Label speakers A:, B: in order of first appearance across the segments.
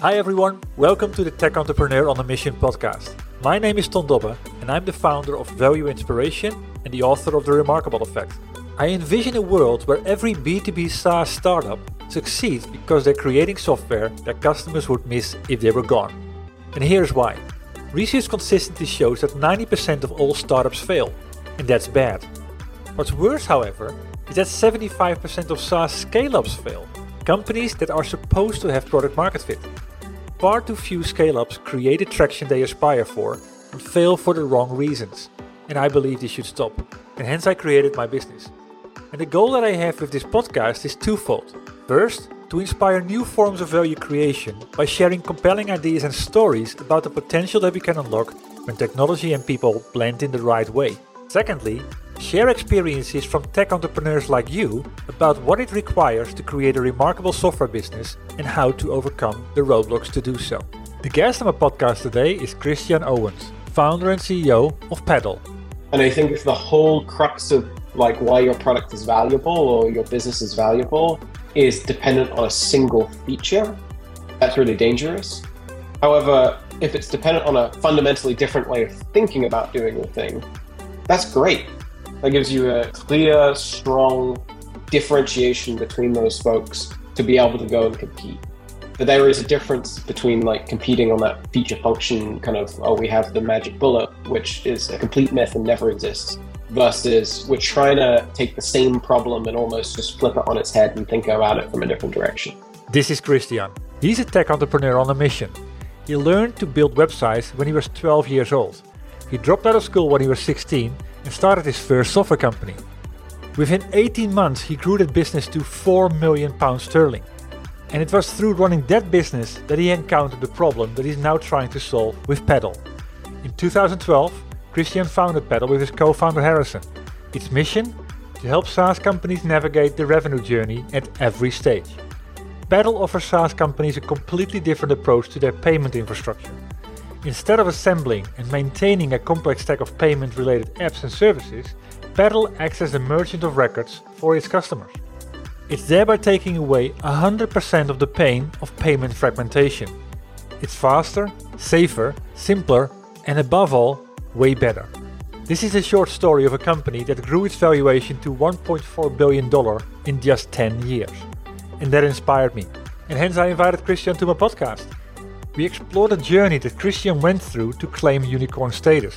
A: Hi everyone, welcome to the Tech Entrepreneur on a Mission podcast. My name is Ton Dobbe and I'm the founder of Value Inspiration and the author of The Remarkable Effect. I envision a world where every B2B SaaS startup succeeds because they're creating software that customers would miss if they were gone. And here's why. Research consistently shows that 90% of all startups fail, and that's bad. What's worse, however, is that 75% of SaaS scale-ups fail, companies that are supposed to have product market fit. Far too few scale-ups create the traction they aspire for and fail for the wrong reasons. And I believe this should stop. And hence I created my business. And the goal that I have with this podcast is twofold. First, to inspire new forms of value creation by sharing compelling ideas and stories about the potential that we can unlock when technology and people blend in the right way. Secondly, share experiences from tech entrepreneurs like you about what it requires to create a remarkable software business and how to overcome the roadblocks to do so. The guest on my podcast today is Christian Owens, founder and CEO of Paddle.
B: And I think if the whole crux of why your product is valuable or your business is valuable is dependent on a single feature, that's really dangerous. However, if it's dependent on a fundamentally different way of thinking about doing the thing, that's great. That gives you a clear, strong differentiation between those folks to be able to go and compete. But there is a difference between competing on that feature function we have the magic bullet, which is a complete myth and never exists, versus we're trying to take the same problem and almost just flip it on its head and think about it from a different direction.
A: This is Christian. He's a tech entrepreneur on a mission. He learned to build websites when he was 12 years old. He dropped out of school when he was 16 and started his first software company. Within 18 months, he grew that business to £4 million sterling. And it was through running that business that he encountered the problem that he's now trying to solve with Paddle. In 2012, Christian founded Paddle with his co-founder Harrison. Its mission? To help SaaS companies navigate the revenue journey at every stage. Paddle offers SaaS companies a completely different approach to their payment infrastructure. Instead of assembling and maintaining a complex stack of payment-related apps and services, Paddle acts as the merchant of records for its customers. It's thereby taking away 100% of the pain of payment fragmentation. It's faster, safer, simpler, and above all, way better. This is a short story of a company that grew its valuation to $1.4 billion in just 10 years. And that inspired me. And hence I invited Christian to my podcast. We explore the journey that Christian went through to claim unicorn status.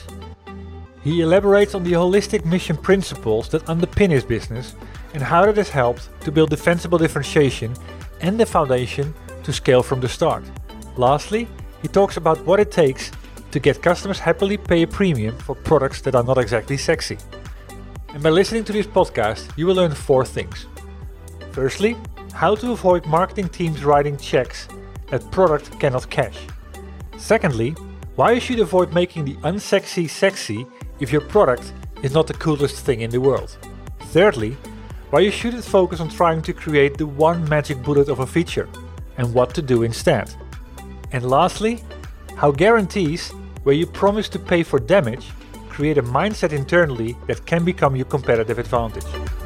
A: He elaborates on the holistic mission principles that underpin his business and how that has helped to build defensible differentiation and the foundation to scale from the start. Lastly, he talks about what it takes to get customers happily pay a premium for products that are not exactly sexy. And by listening to this podcast, you will learn 4 things. Firstly, how to avoid marketing teams writing checks that product cannot cash. Secondly, why you should avoid making the unsexy sexy if your product is not the coolest thing in the world. Thirdly, why you shouldn't focus on trying to create the one magic bullet of a feature and what to do instead. And lastly, how guarantees where you promise to pay for damage create a mindset internally that can become your competitive advantage.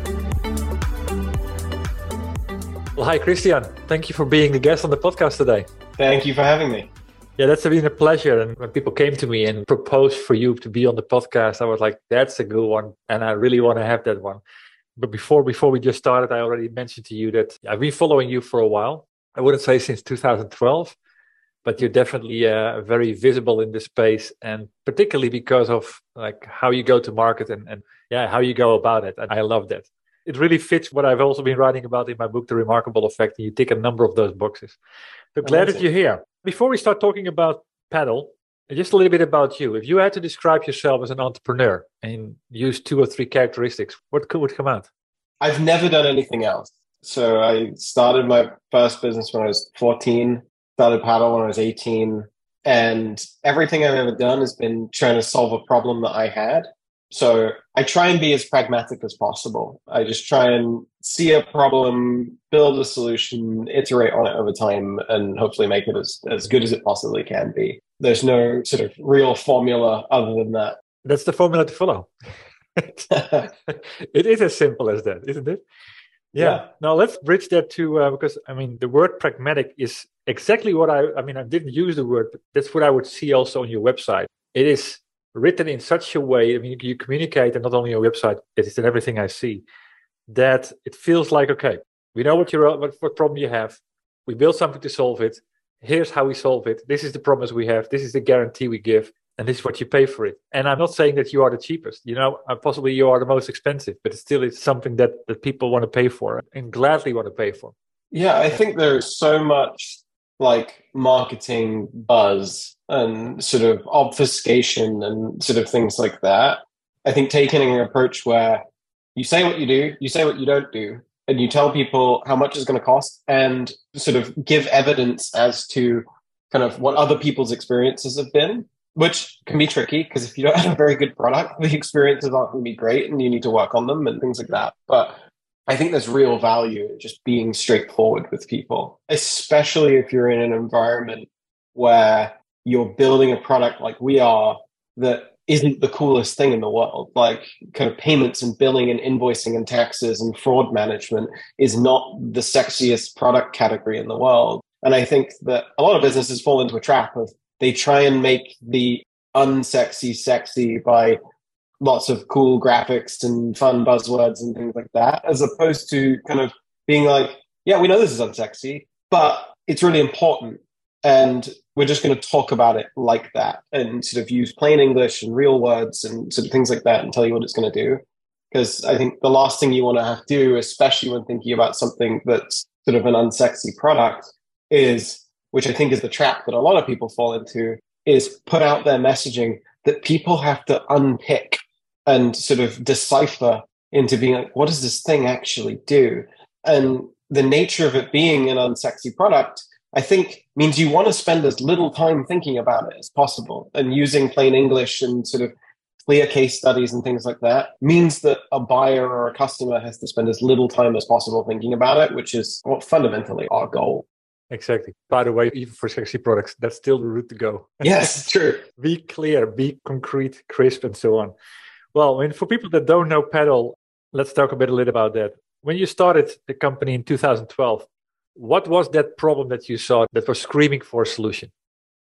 A: Well, hi Christian, thank you for being the guest on the podcast today.
B: Thank you for having me.
A: Yeah, that's been a pleasure. And when people came to me and proposed for you to be on the podcast, I was like, that's a good one. And I really want to have that one. But before we just started, I already mentioned to you that I've been following you for a while. I wouldn't say since 2012, but you're definitely very visible in this space. And particularly because of how you go to market and how you go about it. And I love that. It really fits what I've also been writing about in my book, The Remarkable Effect, and you tick a number of those boxes. So glad that you're here. Before we start talking about Paddle, just a little bit about you. If you had to describe yourself as an entrepreneur and use 2 or 3 characteristics, what would come out?
B: I've never done anything else. So I started my first business when I was 14, started Paddle when I was 18, and everything I've ever done has been trying to solve a problem that I had. So I try and be as pragmatic as possible. I just try and see a problem, build a solution, iterate on it over time, and hopefully make it as good as it possibly can be. There's no sort of real formula other than that.
A: That's the formula to follow. It is as simple as that, isn't it? Yeah. Now let's bridge that to, because I mean, the word pragmatic is exactly what I mean, I didn't use the word, but that's what I would see also on your website. It is written in such a way, I mean, you communicate, and not only on your website, it is in everything I see, that it feels like, okay, we know what problem you have. We build something to solve it. Here's how we solve it. This is the promise we have. This is the guarantee we give. And this is what you pay for it. And I'm not saying that you are the cheapest. Possibly you are the most expensive, but still it's something that people want to pay for and gladly want to pay for.
B: Yeah, I think there's so much like marketing buzz and sort of obfuscation and sort of things like that. I think taking an approach where you say what you do, you say what you don't do, and you tell people how much it's going to cost and sort of give evidence as to kind of what other people's experiences have been, which can be tricky because if you don't have a very good product, the experiences aren't going to be great and you need to work on them and things like that. But I think there's real value in just being straightforward with people, especially if you're in an environment where you're building a product like we are that isn't the coolest thing in the world. Like kind of payments and billing and invoicing and taxes and fraud management is not the sexiest product category in the world. And I think that a lot of businesses fall into a trap of they try and make the unsexy sexy by lots of cool graphics and fun buzzwords and things like that, as opposed to kind of being like, yeah, we know this is unsexy, but it's really important. And we're just going to talk about it like that and sort of use plain English and real words and sort of things like that and tell you what it's going to do. Because I think the last thing you want to have to do, especially when thinking about something that's sort of an unsexy product, is, which I think is the trap that a lot of people fall into, is put out their messaging that people have to unpick and sort of decipher into being like, what does this thing actually do? And the nature of it being an unsexy product, I think, means you want to spend as little time thinking about it as possible. And using plain English and sort of clear case studies and things like that means that a buyer or a customer has to spend as little time as possible thinking about it, which is what fundamentally our goal.
A: Exactly. By the way, even for sexy products, that's still the route to go.
B: Yes, true.
A: Be clear, be concrete, crisp, and so on. Well, and for people that don't know Paddle, let's talk a little about that. When you started the company in 2012, what was that problem that you saw that was screaming for a solution?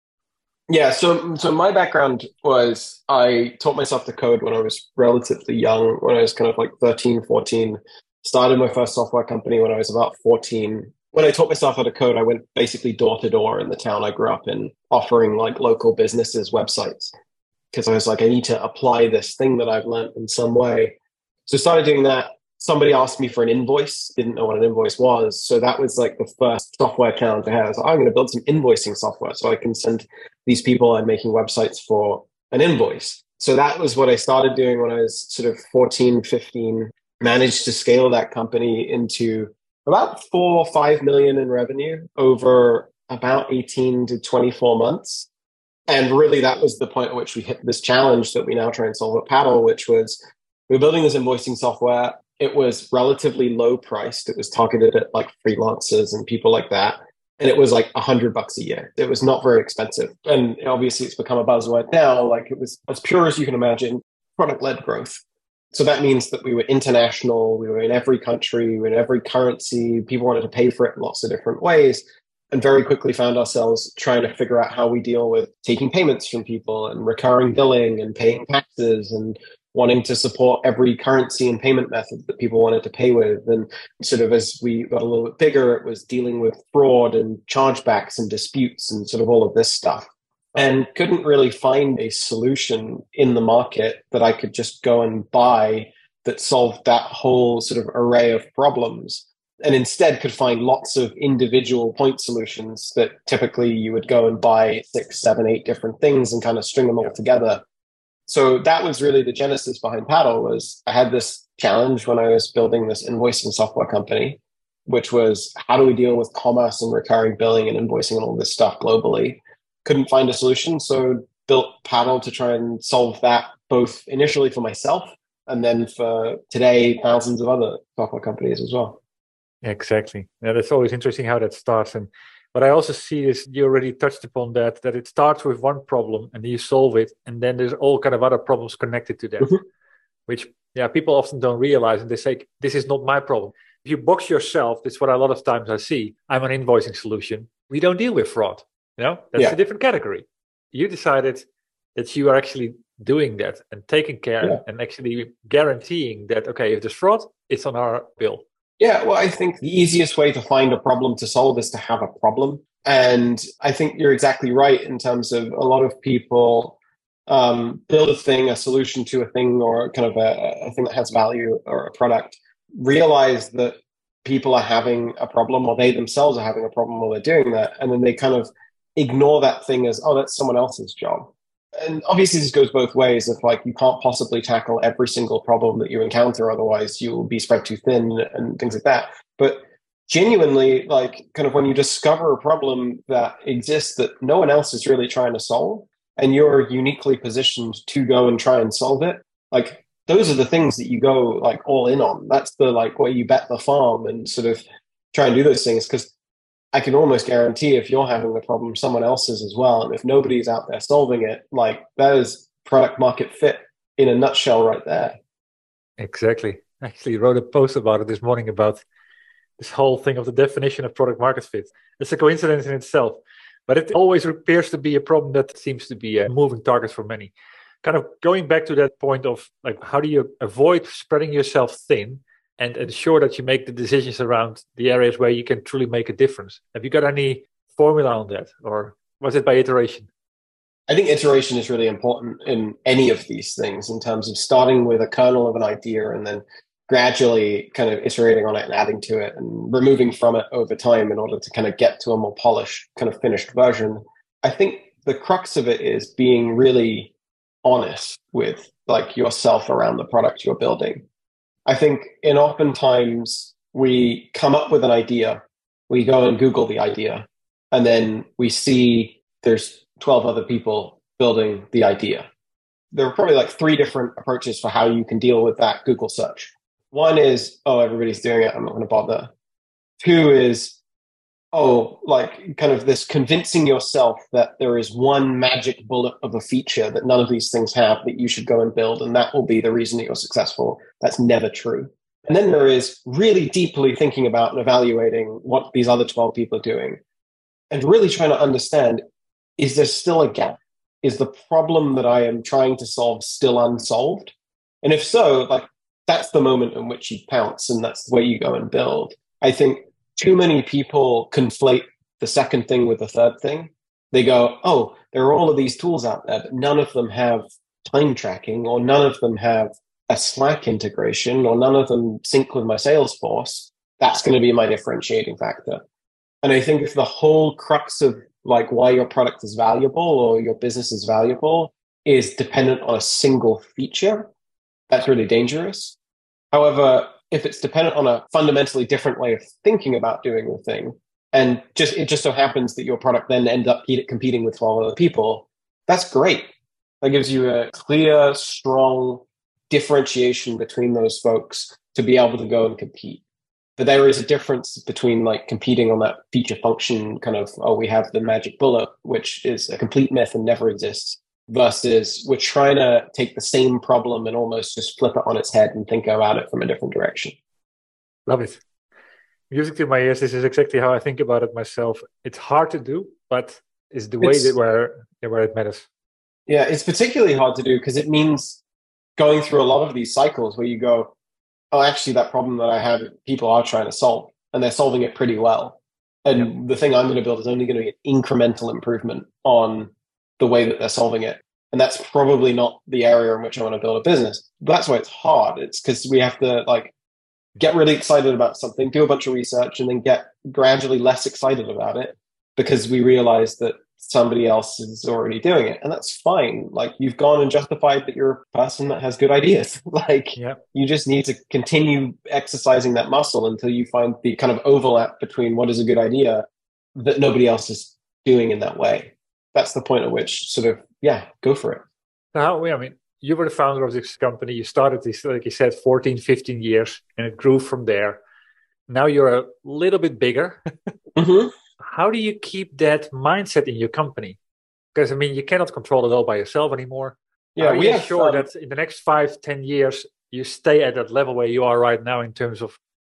B: Yeah, so my background was I taught myself to code when I was relatively young, when I was kind of like 13, 14. Started my first software company when I was about 14. When I taught myself how to code, I went basically door to door in the town I grew up in, offering like local businesses websites. Because I was like, I need to apply this thing that I've learned in some way. So I started doing that. Somebody asked me for an invoice, didn't know what an invoice was. So that was like the first software challenge I had. I was like, I'm going to build some invoicing software so I can send these people I'm making websites for an invoice. So that was what I started doing when I was sort of 14, 15, managed to scale that company into about 4 or 5 million in revenue over about 18 to 24 months. And really, that was the point at which we hit this challenge that we now try and solve at Paddle, which was we were building this invoicing software. It was relatively low priced. It was targeted at like freelancers and people like that. And it was like $100 a year. It was not very expensive. And obviously, it's become a buzzword now. Like it was as pure as you can imagine, product-led growth. So that means that we were international. We were in every country, we were in every currency. People wanted to pay for it in lots of different ways. And very quickly found ourselves trying to figure out how we deal with taking payments from people and recurring billing and paying taxes and wanting to support every currency and payment method that people wanted to pay with. And sort of as we got a little bit bigger, it was dealing with fraud and chargebacks and disputes and sort of all of this stuff. And couldn't really find a solution in the market that I could just go and buy that solved that whole sort of array of problems. And instead could find lots of individual point solutions that typically you would go and buy 6, 7, 8 different things and kind of string them all together. So that was really the genesis behind Paddle. Was I had this challenge when I was building this invoicing software company, which was how do we deal with commerce and recurring billing and invoicing and all this stuff globally? Couldn't find a solution. So built Paddle to try and solve that, both initially for myself and then for today, thousands of other software companies as well.
A: Exactly. Yeah, that's always interesting how that starts. And what I also see is you already touched upon that it starts with one problem and then you solve it. And then there's all kind of other problems connected to that, which people often don't realize. And they say, this is not my problem. If you box yourself, that's what a lot of times I see. I'm an invoicing solution. We don't deal with fraud. That's a different category. You decided that you are actually doing that and taking care and actually guaranteeing that, okay, if there's fraud, it's on our bill.
B: Yeah, well, I think the easiest way to find a problem to solve is to have a problem. And I think you're exactly right in terms of a lot of people build a thing, a solution to a thing, or kind of a thing that has value or a product, realize that people are having a problem or they themselves are having a problem while they're doing that. And then they kind of ignore that thing as, oh, that's someone else's job. And obviously this goes both ways. If like you can't possibly tackle every single problem that you encounter, otherwise you'll be spread too thin and things like that. But genuinely, like kind of when you discover a problem that exists that no one else is really trying to solve, and you're uniquely positioned to go and try and solve it, like those are the things that you go like all in on. That's the like where you bet the farm and sort of try and do those things, because I can almost guarantee if you're having the problem, someone else is as well. And if nobody's out there solving it, like that is product market fit in a nutshell right there.
A: Exactly. I actually wrote a post about it this morning about this whole thing of the definition of product market fit. It's a coincidence in itself, but it always appears to be a problem that seems to be a moving target for many. Kind of going back to that point of like, how do you avoid spreading yourself thin and ensure that you make the decisions around the areas where you can truly make a difference? Have you got any formula on that, or was it by iteration?
B: I think iteration is really important in any of these things, in terms of starting with a kernel of an idea and then gradually kind of iterating on it and adding to it and removing from it over time in order to kind of get to a more polished, kind of finished version. I think the crux of it is being really honest with like yourself around the product you're building. I think oftentimes we come up with an idea, we go and Google the idea, and then we see there's 12 other people building the idea. There are probably like 3 different approaches for how you can deal with that Google search. One is, oh, everybody's doing it, I'm not going to bother. 2 is, oh, like kind of this convincing yourself that there is one magic bullet of a feature that none of these things have that you should go and build, and that will be the reason that you're successful. That's never true. And then there is really deeply thinking about and evaluating what these other 12 people are doing and really trying to understand, is there still a gap? Is the problem that I am trying to solve still unsolved? And if so, like that's the moment in which you pounce, and that's the way you go and build. I think too many people conflate the second thing with the third thing. They go, oh, there are all of these tools out there, but none of them have time tracking, or none of them have a Slack integration, or none of them sync with my Salesforce. That's going to be my differentiating factor. And I think if the whole crux of like why your product is valuable or your business is valuable is dependent on a single feature, that's really dangerous. However, if it's dependent on a fundamentally different way of thinking about doing the thing, and it just so happens that your product then ends up competing with 12 other people, that's great. That gives you a clear, strong differentiation between those folks to be able to go and compete. But there is a difference between like competing on that feature function kind of, oh, we have the magic bullet, which is a complete myth and never exists, versus we're trying to take the same problem and almost just flip it on its head and think about it from a different direction.
A: Love it. Music to my ears. This is exactly how I think about it myself. It's hard to do, but it's the way where it matters.
B: Yeah, it's particularly hard to do because it means going through a lot of these cycles where you go, oh, actually, that problem that I have, people are trying to solve, and they're solving it pretty well. And the thing I'm going to build is only going to be an incremental improvement on the way that they're solving it. And that's probably not the area in which I want to build a business. But that's why it's hard. It's because we have to like get really excited about something, do a bunch of research, and then get gradually less excited about it because we realize that somebody else is already doing it. And that's fine. Like you've gone and justified that you're a person that has good ideas. Like you just need to continue exercising that muscle until you find the kind of overlap between what is a good idea that nobody else is doing in that way. That's the point at which sort of, go for it.
A: Now, I mean, you were the founder of this company. You started this, like you said, 14, 15 years, and it grew from there. Now you're a little bit bigger. Mm-hmm. How do you keep that mindset in your company? Because, I mean, you cannot control it all by yourself anymore. Yeah, we are sure that in the next 5, 10 years, you stay at that level where you are right now in terms of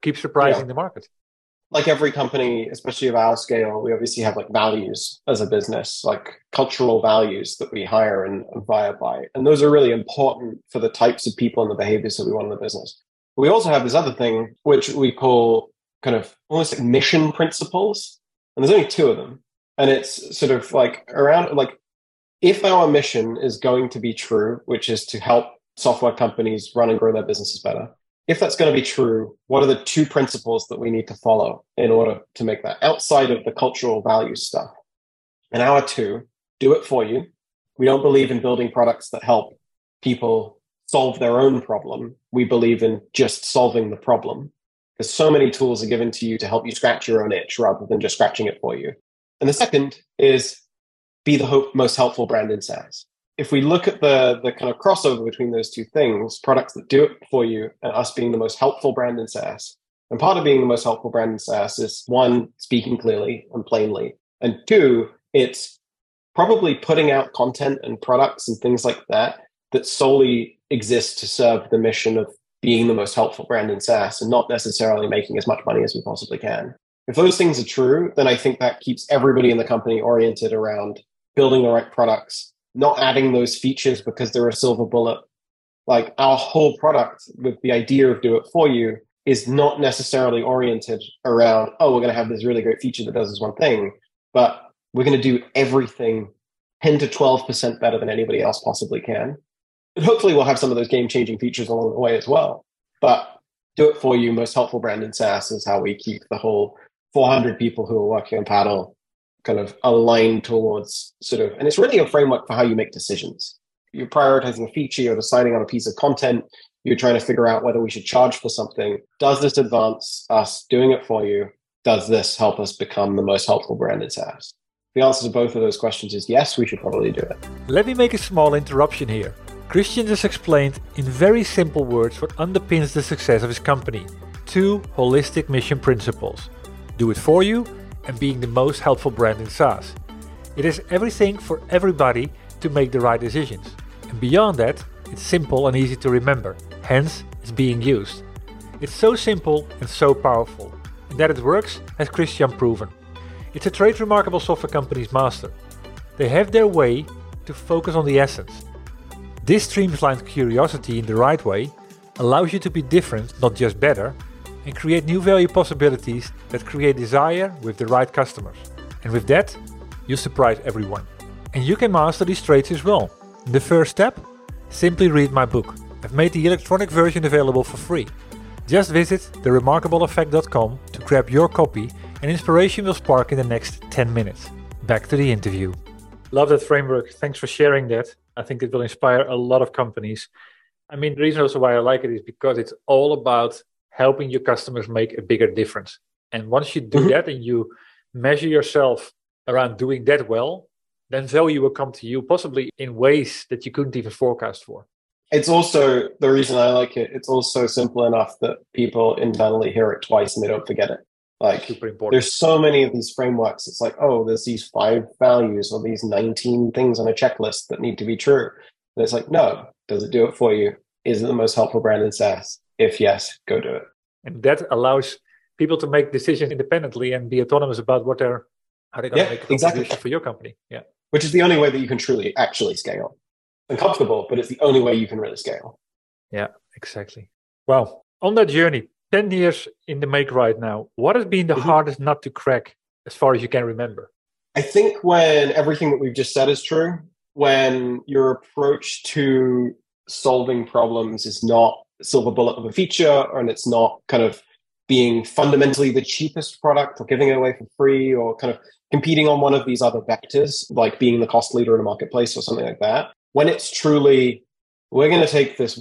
A: keep surprising the market.
B: Like every company, especially of our scale, we obviously have like values as a business, like cultural values that we hire and abide by. And those are really important for the types of people and the behaviors that we want in the business. We also have this other thing, which we call kind of almost like mission principles. And there's only 2 of them. And it's sort of like around, like, if our mission is going to be true, which is to help software companies run and grow their businesses better, if that's going to be true, what are the 2 principles that we need to follow in order to make that outside of the cultural values stuff? And our 2, do it for you. We don't believe in building products that help people solve their own problem. We believe in just solving the problem, because so many tools are given to you to help you scratch your own itch rather than just scratching it for you. And the second is be the most helpful brand in SaaS. If we look at the kind of crossover between those 2 things, products that do it for you and us being the most helpful brand in SaaS, and part of being the most helpful brand in SaaS is 1, speaking clearly and plainly, and 2, it's probably putting out content and products and things like that that solely exist to serve the mission of being the most helpful brand in SaaS and not necessarily making as much money as we possibly can. If those things are true, then I think that keeps everybody in the company oriented around building the right products, not adding those features because they're a silver bullet. Like our whole product with the idea of do it for you is not necessarily oriented around, oh, we're going to have this really great feature that does this one thing, but we're going to do everything 10 to 12% better than anybody else possibly can. And hopefully we'll have some of those game-changing features along the way as well. But do it for you, most helpful brand in SaaS is how we keep the whole 400 people who are working on Paddle kind of aligned towards sort of, and it's really a framework for how you make decisions. You're prioritizing a feature, you're deciding on a piece of content, you're trying to figure out whether we should charge for something. Does this advance us doing it for you? Does this help us become the most helpful brand in SaaS? The answer to both of those questions is yes, we should probably do it.
A: Let me make a small interruption here. Christian just explained in very simple words what underpins the success of his company. 2 holistic mission principles. Do it for you and being the most helpful brand in SaaS. It is everything for everybody to make the right decisions. And beyond that, it's simple and easy to remember. Hence, it's being used. It's so simple and so powerful. And that it works has Christian proven. It's a trait remarkable software companies master. They have their way to focus on the essence. This streamlines curiosity in the right way, allows you to be different, not just better, and create new value possibilities that create desire with the right customers. And with that, you surprise everyone. And you can master these traits as well. The first step? Simply read my book. I've made the electronic version available for free. Just visit theremarkableeffect.com to grab your copy, and inspiration will spark in the next 10 minutes. Back to the interview. Love that framework. Thanks for sharing that. I think it will inspire a lot of companies. I mean, the reason also why I like it is because it's all about helping your customers make a bigger difference. And once you do that and you measure yourself around doing that well, then value will come to you, possibly in ways that you couldn't even forecast for.
B: It's also, the reason I like it, it's also simple enough that people internally hear it twice and they don't forget it. Like, super important. There's so many of these frameworks. It's like, oh, there's these 5 values or these 19 things on a checklist that need to be true. And it's like, no, does it do it for you? Is it the most helpful brand in SaaS? If yes, go do it.
A: And that allows people to make decisions independently and be autonomous about how they're going to make a contribution for your company. Yeah.
B: Which is the only way that you can truly actually scale. Uncomfortable, but it's the only way you can really scale.
A: Yeah, exactly. Well, on that journey, 10 years in the make right now, what has been the hardest nut to crack as far as you can remember?
B: I think when everything that we've just said is true, when your approach to solving problems is not silver bullet of a feature, and it's not kind of being fundamentally the cheapest product or giving it away for free or kind of competing on one of these other vectors, like being the cost leader in a marketplace or something like that. When it's truly, we're going to take this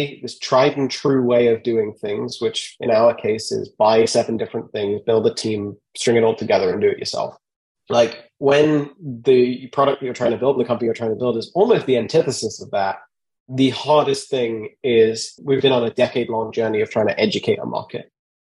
B: tried and true way of doing things, which in our case is buy 7 different things, build a team, string it all together and do it yourself. Like when the product that you're trying to build, the company you're trying to build is almost the antithesis of that. The hardest thing is we've been on a decade-long journey of trying to educate a market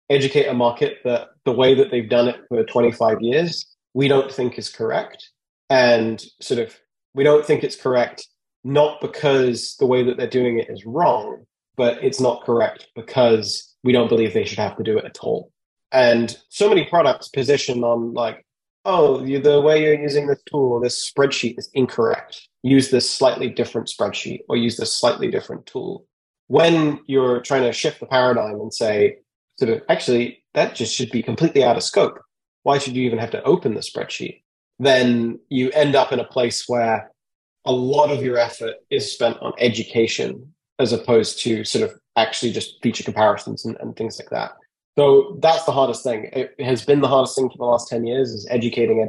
B: that the way that they've done it for 25 years, we don't think is correct. And sort of, we don't think it's correct, not because the way that they're doing it is wrong, but it's not correct because we don't believe they should have to do it at all. And so many products position on like, oh, the way you're using this tool, this spreadsheet is incorrect. Use this slightly different spreadsheet or use this slightly different tool. When you're trying to shift the paradigm and say, sort of, actually, that just should be completely out of scope. Why should you even have to open the spreadsheet? Then you end up in a place where a lot of your effort is spent on education as opposed to sort of actually just feature comparisons and things like that. So that's the hardest thing. It has been the hardest thing for the last 10 years is educating.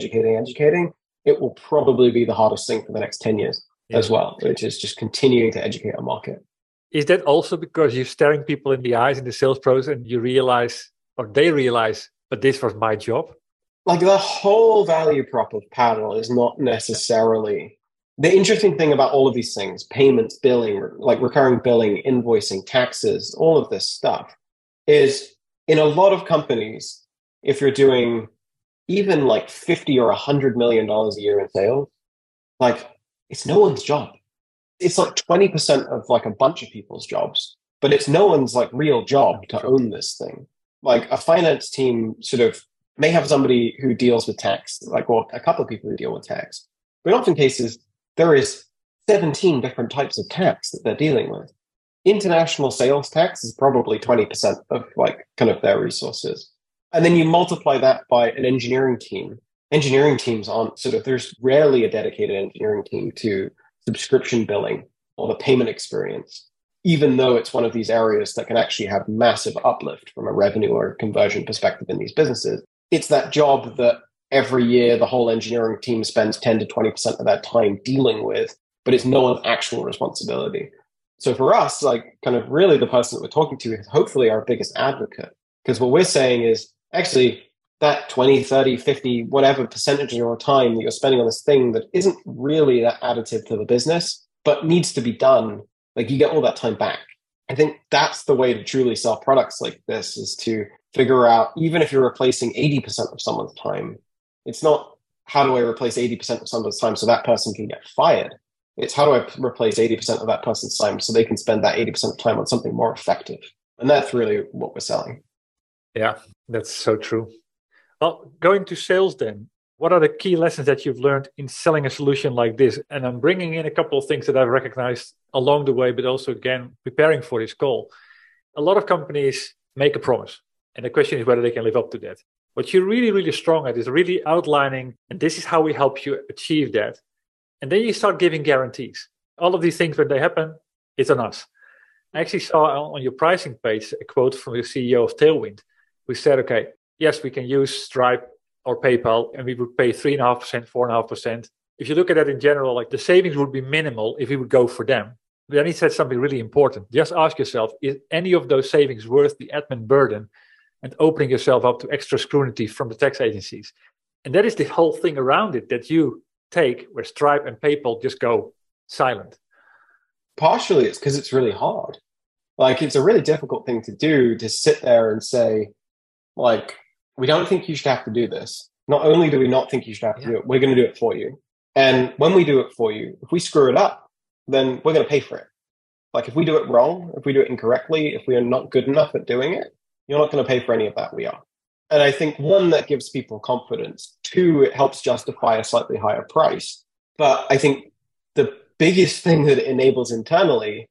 B: It will probably be the hardest thing for the next 10 years as well, which is just continuing to educate our market.
A: Is that also because you're staring people in the eyes in the sales process and you realize, or they realize, but this was my job?
B: Like the whole value prop of Paddle is not necessarily... The interesting thing about all of these things, payments, billing, like recurring billing, invoicing, taxes, all of this stuff, is in a lot of companies, if you're doing even like 50 or $100 million a year in sales, like it's no one's job. It's like 20% of like a bunch of people's jobs, but it's no one's like real job to own this thing. Like a finance team sort of may have somebody who deals with tax, like, or a couple of people who deal with tax. But in often cases, there is 17 different types of tax that they're dealing with. International sales tax is probably 20% of like kind of their resources. And then you multiply that by an engineering team. Engineering teams aren't sort of, there's rarely a dedicated engineering team to subscription billing or the payment experience, even though it's one of these areas that can actually have massive uplift from a revenue or conversion perspective in these businesses. It's that job that every year the whole engineering team spends 10 to 20% of that time dealing with, but it's no one's actual responsibility. So for us, like kind of really the person that we're talking to is hopefully our biggest advocate, because what we're saying is actually that 20, 30, 50, whatever percentage of your time that you're spending on this thing that isn't really that additive to the business, but needs to be done, like you get all that time back. I think that's the way to truly sell products like this, is to figure out, even if you're replacing 80% of someone's time, it's not how do I replace 80% of someone's time so that person can get fired. It's how do I replace 80% of that person's time so they can spend that 80% of time on something more effective. And that's really what we're selling.
A: Yeah, that's so true. Well, going to sales then, what are the key lessons that you've learned in selling a solution like this? And I'm bringing in a couple of things that I've recognized along the way, but also, again, preparing for this call. A lot of companies make a promise, and the question is whether they can live up to that. What you're really, really strong at is really outlining, and this is how we help you achieve that. And then you start giving guarantees. All of these things, when they happen, it's on us. I actually saw on your pricing page a quote from the CEO of Tailwind, who said, okay, yes, we can use Stripe or PayPal, and we would pay 3.5%, 4.5%. If you look at that in general, like the savings would be minimal if we would go for them. But then he said something really important. Just ask yourself, is any of those savings worth the admin burden and opening yourself up to extra scrutiny from the tax agencies? And that is the whole thing around it that you take, where Stripe and PayPal just go silent.
B: Partially it's because it's really hard. Like it's a really difficult thing to do, to sit there and say, like, we don't think you should have to do this. Not only do we not think you should have to do it, we're going to do it for you. And when we do it for you, if we screw it up, then we're going to pay for it. Like if we do it wrong, if we do it incorrectly, if we are not good enough at doing it, you're not going to pay for any of that. We are. And I think one, that gives people confidence. Two, it helps justify a slightly higher price. But I think the biggest thing that it enables internally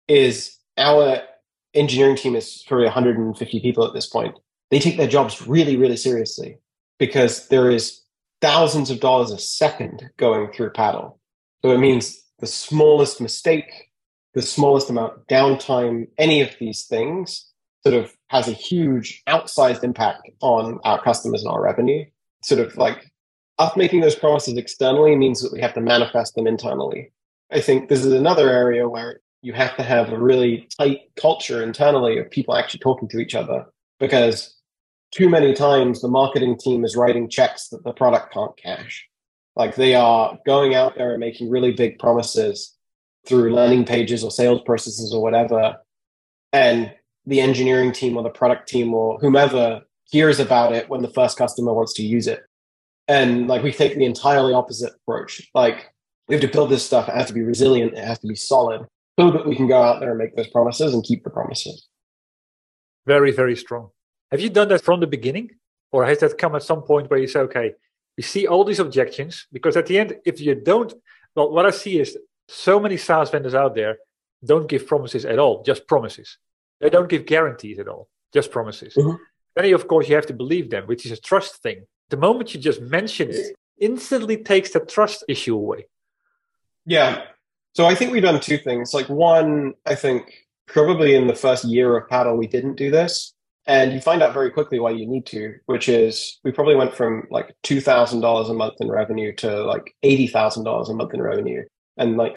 B: is our engineering team is probably 150 people at this point. They take their jobs really, really seriously because there is thousands of dollars a second going through Paddle. So it means the smallest mistake, the smallest amount of downtime, any of these things sort of has a huge outsized impact on our customers and our revenue. Sort of like us making those promises externally means that we have to manifest them internally. I think this is another area where you have to have a really tight culture internally of people actually talking to each other, because too many times the marketing team is writing checks that the product can't cash. Like they are going out there and making really big promises through landing pages or sales processes or whatever. And the engineering team or the product team or whomever hears about it when the first customer wants to use it. And like we take the entirely opposite approach. Like we have to build this stuff. It has to be resilient. It has to be solid so that we can go out there and make those promises and keep the promises.
A: Very, very strong. Have you done that from the beginning? Or has that come at some point where you say, okay, we see all these objections? Because at the end, if you don't, well, what I see is so many SaaS vendors out there don't give promises at all, just promises. They don't give guarantees at all, just promises.
B: Mm-hmm.
A: Then, of course, you have to believe them, which is a trust thing. The moment you just mention it, instantly takes the trust issue away.
B: Yeah. So I think we've done two things. Like one, I think probably in the first year of Paddle, we didn't do this. And you find out very quickly why you need to, which is we probably went from like $2,000 a month in revenue to like $80,000 a month in revenue. And like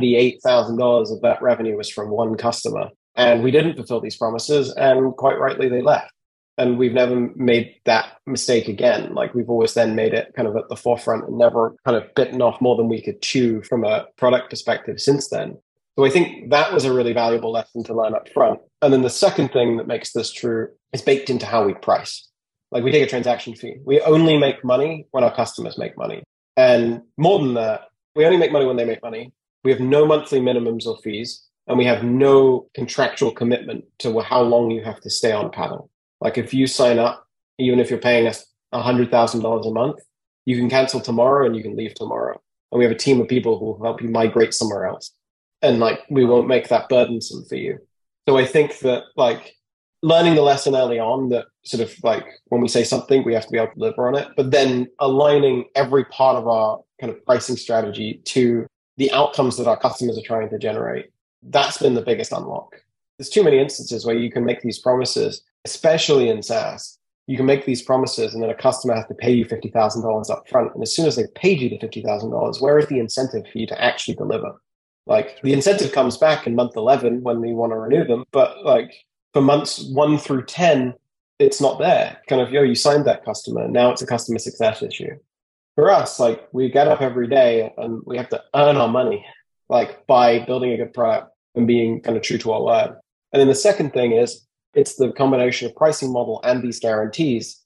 B: $78,000 of that revenue was from one customer. And we didn't fulfill these promises. And quite rightly, they left. And we've never made that mistake again. Like we've always then made it kind of at the forefront and never kind of bitten off more than we could chew from a product perspective since then. So I think that was a really valuable lesson to learn up front. And then the second thing that makes this true is baked into how we price. Like we take a transaction fee. We only make money when our customers make money. And more than that, we only make money when they make money. We have no monthly minimums or fees, and we have no contractual commitment to how long you have to stay on Paddle. Like if you sign up, even if you're paying us $100,000 a month, you can cancel tomorrow and you can leave tomorrow. And we have a team of people who will help you migrate somewhere else. And like, we won't make that burdensome for you. So I think that like learning the lesson early on that sort of like when we say something, we have to be able to deliver on it, but then aligning every part of our kind of pricing strategy to the outcomes that our customers are trying to generate. That's been the biggest unlock. There's too many instances where you can make these promises, especially in SaaS. You can make these promises and then a customer has to pay you $50,000 up front. And as soon as they've paid you the $50,000, where is the incentive for you to actually deliver? Like the incentive comes back in month 11 when we want to renew them. But like for months 1 through 10, it's not there. Kind of, you signed that customer. Now it's a customer success issue. For us, like we get up every day and we have to earn our money, like by building a good product and being kind of true to our word. And then the second thing is it's the combination of pricing model and these guarantees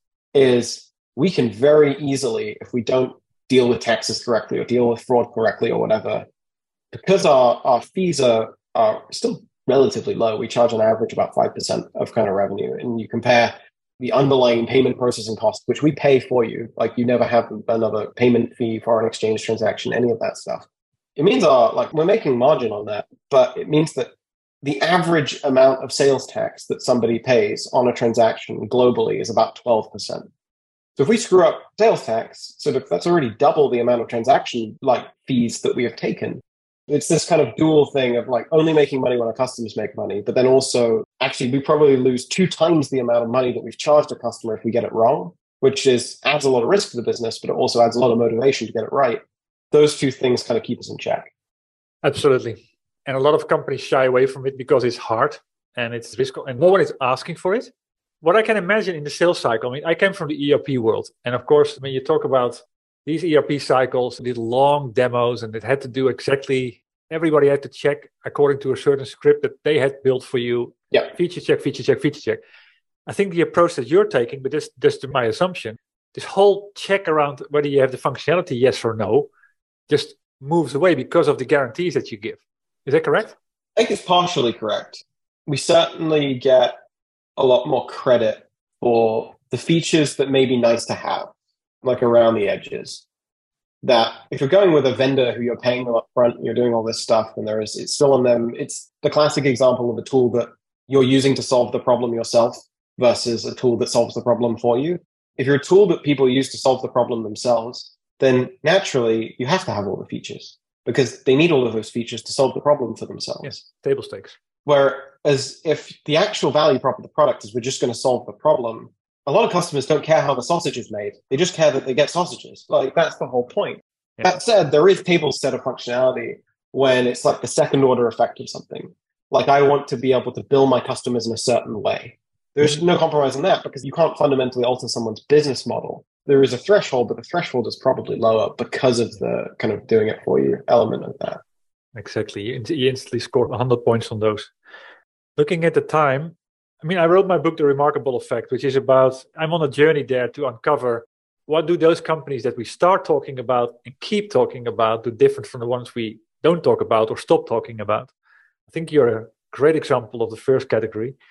B: is we can very easily, if we don't deal with taxes correctly or deal with fraud correctly or whatever, because our fees are still relatively low. We charge on average about 5% of kind of revenue. And you compare the underlying payment processing cost, which we pay for you, like you never have another payment fee, foreign exchange transaction, any of that stuff. It means we're making margin on that, but it means that the average amount of sales tax that somebody pays on a transaction globally is about 12%. So if we screw up sales tax, that's already double the amount of transaction like fees that we have taken. It's this kind of dual thing of like only making money when our customers make money, but then also actually we probably lose 2 times the amount of money that we've charged a customer if we get it wrong, which adds a lot of risk to the business, but it also adds a lot of motivation to get it right. Those two things kind of keep us in check.
A: Absolutely. And a lot of companies shy away from it because it's hard and it's risky and no one is asking for it. What I can imagine in the sales cycle, I mean, I came from the ERP world. And of course, when you talk about these ERP cycles, these long demos, and it had to do exactly, everybody had to check according to a certain script that they had built for you.
B: Yeah.
A: Feature check, feature check, feature check. I think the approach that you're taking, but this to my assumption, this whole check around whether you have the functionality, yes or no, just moves away because of the guarantees that you give. Is that correct?
B: I think it's partially correct. We certainly get a lot more credit for the features that may be nice to have, like around the edges. That if you're going with a vendor who you're paying them up front, you're doing all this stuff, and it's still on them. It's the classic example of a tool that you're using to solve the problem yourself versus a tool that solves the problem for you. If you're a tool that people use to solve the problem themselves, then naturally you have to have all the features because they need all of those features to solve the problem for themselves.
A: Yes, table stakes.
B: Whereas if the actual value prop of the product is we're just going to solve the problem, a lot of customers don't care how the sausage is made. They just care that they get sausages. Like that's the whole point. Yeah. That said, there is table set of functionality when it's like the second order effect of something. Like I want to be able to bill my customers in a certain way. There's no compromise on that because you can't fundamentally alter someone's business model. There is a threshold, but the threshold is probably lower because of the kind of doing it for you element of that.
A: Exactly. You instantly scored 100 points on those. Looking at the time, I mean, I wrote my book, The Remarkable Effect, which is about, I'm on a journey there to uncover what do those companies that we start talking about and keep talking about do different from the ones we don't talk about or stop talking about. I think you're a great example of the first category.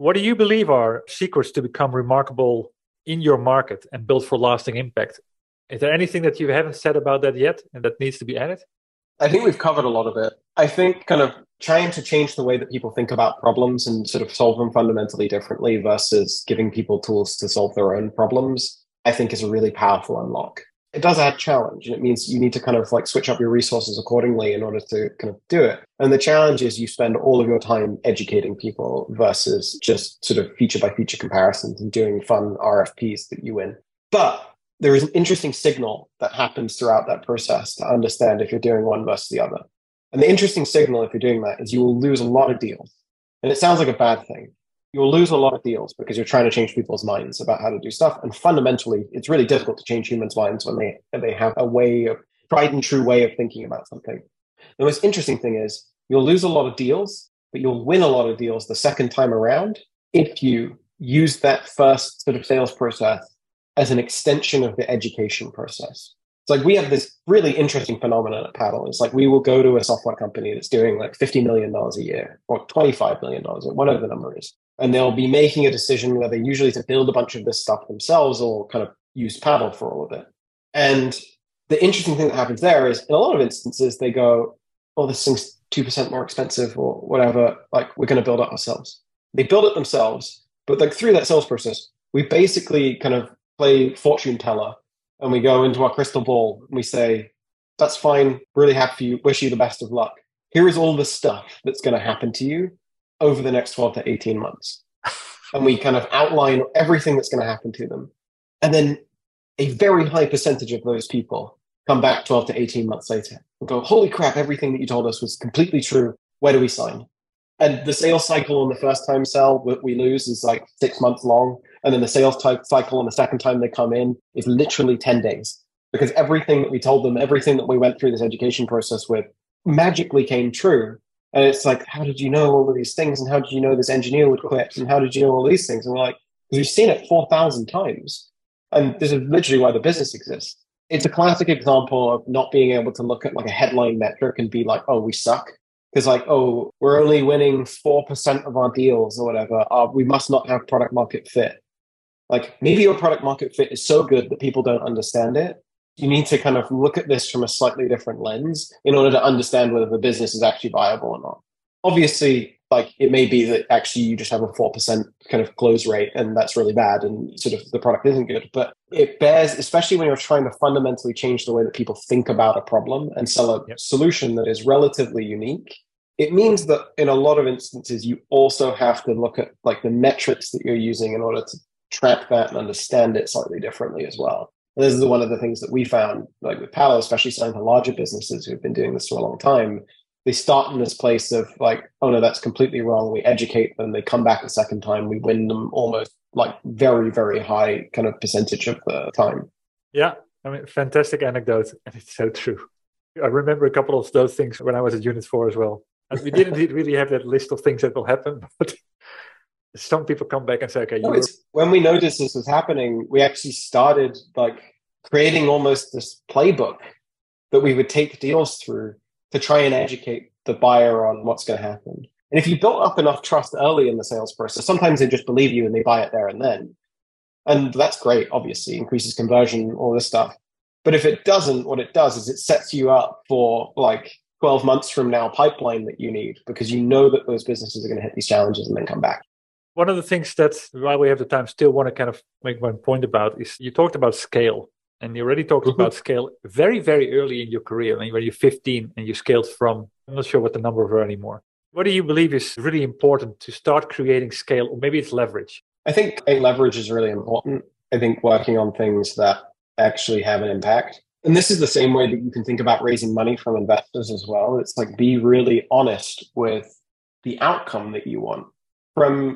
A: What do you believe are secrets to become remarkable in your market and build for lasting impact? Is there anything that you haven't said about that yet and that needs to be added?
B: I think we've covered a lot of it. I think kind of trying to change the way that people think about problems and sort of solve them fundamentally differently versus giving people tools to solve their own problems, I think is a really powerful unlock. It does add challenge, and it means you need to kind of like switch up your resources accordingly in order to kind of do it. And the challenge is you spend all of your time educating people versus just sort of feature by feature comparisons and doing fun RFPs that you win. But there is an interesting signal that happens throughout that process to understand if you're doing one versus the other. And the interesting signal, if you're doing that, is you will lose a lot of deals. And it sounds like a bad thing. You'll lose a lot of deals because you're trying to change people's minds about how to do stuff. And fundamentally, it's really difficult to change humans' minds when they have a way of tried and true way of thinking about something. The most interesting thing is you'll lose a lot of deals, but you'll win a lot of deals the second time around if you use that first sort of sales process as an extension of the education process. It's like we have this really interesting phenomenon at Paddle. It's like we will go to a software company that's doing like $50 million a year or $25 million, or whatever the number is. And they'll be making a decision whether usually to build a bunch of this stuff themselves or kind of use Paddle for all of it. And the interesting thing that happens there is in a lot of instances, they go, oh, this thing's 2% more expensive or whatever. Like we're going to build it ourselves. They build it themselves, but like through that sales process, we basically kind of play fortune teller and we go into our crystal ball and we say, that's fine, really happy for you, wish you the best of luck. Here is all the stuff that's going to happen to you over the next 12 to 18 months. And we kind of outline everything that's going to happen to them. And then a very high percentage of those people come back 12 to 18 months later and go, holy crap, everything that you told us was completely true. Where do we sign? And the sales cycle on the first time sell that we lose is like 6 months long. And then the sales cycle on the second time they come in is literally 10 days. Because everything that we told them, everything that we went through this education process with magically came true. And it's like, how did you know all of these things? And how did you know this engineer would quit? And how did you know all these things? And we're like, because we've seen it 4,000 times. And this is literally why the business exists. It's a classic example of not being able to look at like a headline metric and be like, oh, we suck. Because like, oh, we're only winning 4% of our deals or whatever. We must not have product market fit. Like maybe your product market fit is so good that people don't understand it. You need to kind of look at this from a slightly different lens in order to understand whether the business is actually viable or not. Obviously, like it may be that actually you just have a 4% kind of close rate and that's really bad and sort of the product isn't good. But it bears, especially when you're trying to fundamentally change the way that people think about a problem and sell a solution that is relatively unique. It means that in a lot of instances, you also have to look at like the metrics that you're using in order to track that and understand it slightly differently as well. And this is one of the things that we found, like with Paddle, especially selling to larger businesses who've been doing this for a long time. They start in this place of like, oh no, that's completely wrong. We educate them. They come back a second time. We win them almost like very, very high kind of percentage of the time.
A: Yeah, I mean, fantastic anecdote. And it's so true. I remember a couple of those things when I was at Unit 4 as well. And we didn't really have that list of things that will happen, but some people come back and say, okay,
B: when we noticed this was happening, we actually started like creating almost this playbook that we would take deals through to try and educate the buyer on what's going to happen. And if you built up enough trust early in the sales process, sometimes they just believe you and they buy it there and then. And that's great, obviously, increases conversion, all this stuff. But if it doesn't, what it does is it sets you up for like 12 months from now pipeline that you need because you know that those businesses are going to hit these challenges and then come back.
A: One of the things that, while we have the time, still want to kind of make one point about is you talked about scale. And you already talked about scale very, very early in your career. I mean, when you're 15 and you scaled from, I'm not sure what the numbers are anymore. What do you believe is really important to start creating scale? Or maybe it's leverage.
B: I think leverage is really important. I think working on things that actually have an impact. And this is the same way that you can think about raising money from investors as well. It's like be really honest with the outcome that you want. From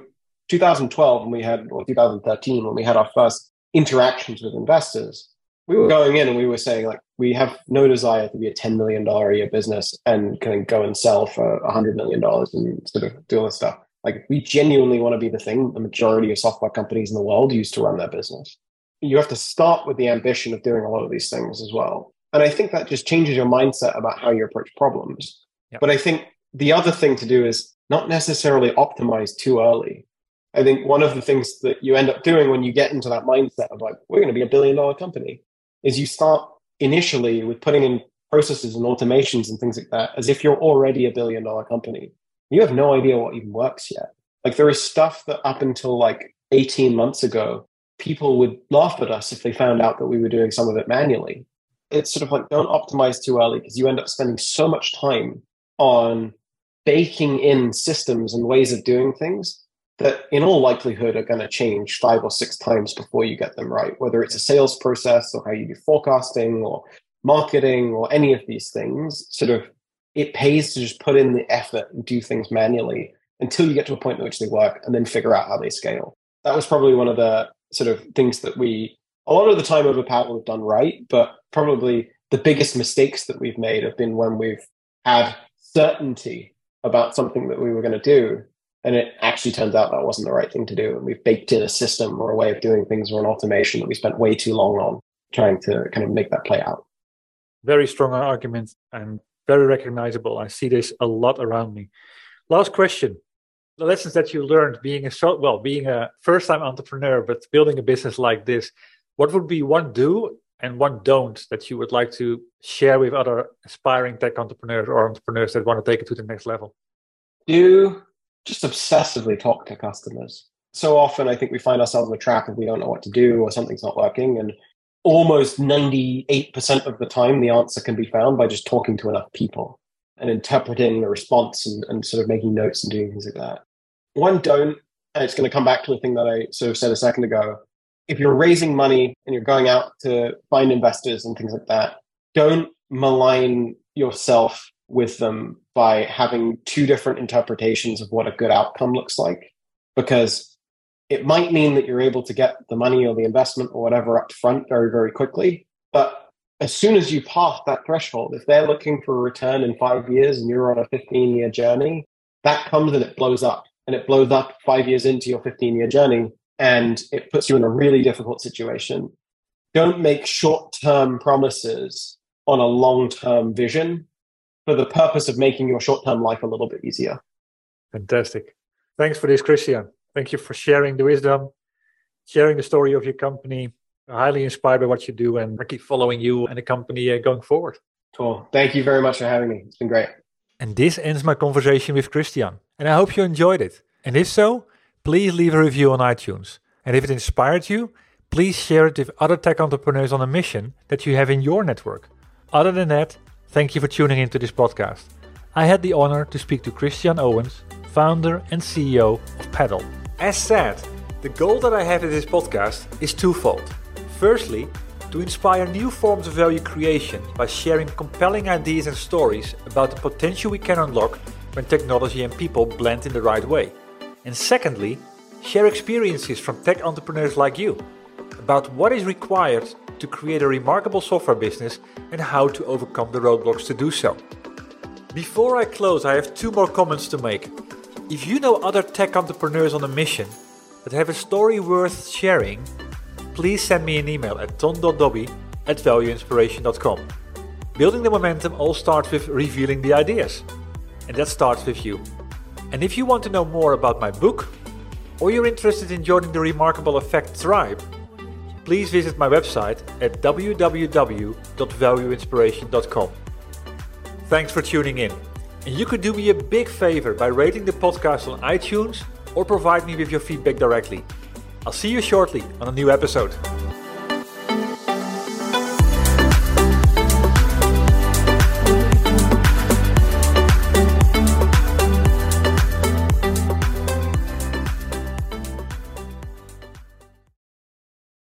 B: 2012, when we had, or 2013, when we had our first interactions with investors, we were going in and we were saying, like, we have no desire to be a $10 million a year business and kind of go and sell for $100 million and sort of do all this stuff. Like, we genuinely want to be the thing the majority of software companies in the world use to run their business. You have to start with the ambition of doing a lot of these things as well. And I think that just changes your mindset about how you approach problems. Yep. But I think the other thing to do is not necessarily optimize too early. I think one of the things that you end up doing when you get into that mindset of like, we're going to be $1 billion company, is you start initially with putting in processes and automations and things like that as if you're already $1 billion company. You have no idea what even works yet. Like there is stuff that up until like 18 months ago, people would laugh at us if they found out that we were doing some of it manually. It's sort of like, don't optimize too early because you end up spending so much time on baking in systems and ways of doing things that in all likelihood are going to change 5 or 6 times before you get them right, whether it's a sales process or how you do forecasting or marketing or any of these things. Sort of it pays to just put in the effort and do things manually until you get to a point at which they work and then figure out how they scale. That was probably one of the sort of things that we, a lot of the time over Paddle, have done right, but probably the biggest mistakes that we've made have been when we've had certainty about something that we were going to do, and it actually turns out that wasn't the right thing to do. And we've baked in a system or a way of doing things or an automation that we spent way too long on trying to kind of make that play out.
A: Very strong argument and very recognizable. I see this a lot around me. Last question. The lessons that you learned being a first-time entrepreneur, but building a business like this, what would be one do and one don't that you would like to share with other aspiring tech entrepreneurs or entrepreneurs that want to take it to the next level?
B: Do just obsessively talk to customers. So often I think we find ourselves in a trap if we don't know what to do or something's not working. And almost 98% of the time, the answer can be found by just talking to enough people and interpreting the response and sort of making notes and doing things like that. One don't, and it's going to come back to a thing that I sort of said a second ago. If you're raising money and you're going out to find investors and things like that, don't malign yourself with them by having 2 different interpretations of what a good outcome looks like, because it might mean that you're able to get the money or the investment or whatever up front very, very quickly. But as soon as you pass that threshold, if they're looking for a return in 5 years and you're on a 15-year journey, that comes and it blows up. And it blows up 5 years into your 15-year journey, and it puts you in a really difficult situation. Don't make short-term promises on a long-term vision for the purpose of making your short-term life a little bit easier.
A: Fantastic. Thanks for this, Christian. Thank you for sharing the wisdom, sharing the story of your company. I'm highly inspired by what you do, and I keep following you and the company going forward.
B: Cool. Thank you very much for having me. It's been great.
A: And this ends my conversation with Christian. And I hope you enjoyed it. And if so, please leave a review on iTunes. And if it inspired you, please share it with other tech entrepreneurs on a mission that you have in your network. Other than that, thank you for tuning into this podcast. I had the honor to speak to Christian Owens, founder and CEO of Paddle. As said, the goal that I have in this podcast is twofold. Firstly, to inspire new forms of value creation by sharing compelling ideas and stories about the potential we can unlock when technology and people blend in the right way. And secondly, share experiences from tech entrepreneurs like you about what is required to create a remarkable software business and how to overcome the roadblocks to do so. Before I close, I have 2 more comments to make. If you know other tech entrepreneurs on a mission that have a story worth sharing, please send me an email at ton.dobby@valueinspiration.com. Building the momentum all starts with revealing the ideas. And that starts with you. And if you want to know more about my book, or you're interested in joining the Remarkable Effect tribe, please visit my website at www.valueinspiration.com. Thanks for tuning in. And you could do me a big favor by rating the podcast on iTunes or provide me with your feedback directly. I'll see you shortly on a new episode.